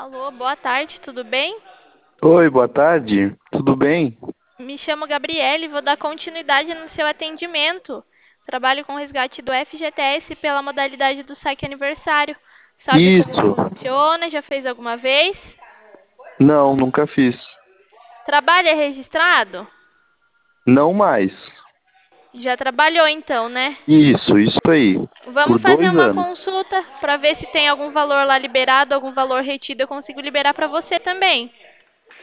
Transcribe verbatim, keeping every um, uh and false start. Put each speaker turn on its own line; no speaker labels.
Alô, boa tarde, tudo bem?
Oi, boa tarde. Tudo bem?
Me chamo Gabriele e vou dar continuidade no seu atendimento. Trabalho com resgate do F G T S pela modalidade do saque aniversário. Sabe como
Isso.
funciona? Já fez alguma vez?
Não, nunca fiz.
Trabalho é registrado?
Não mais.
Já trabalhou então, né?
Isso, isso aí.
Vamos
Por
fazer
dois
uma
anos.
consulta para ver se tem algum valor lá liberado, algum valor retido. Eu consigo liberar para você também.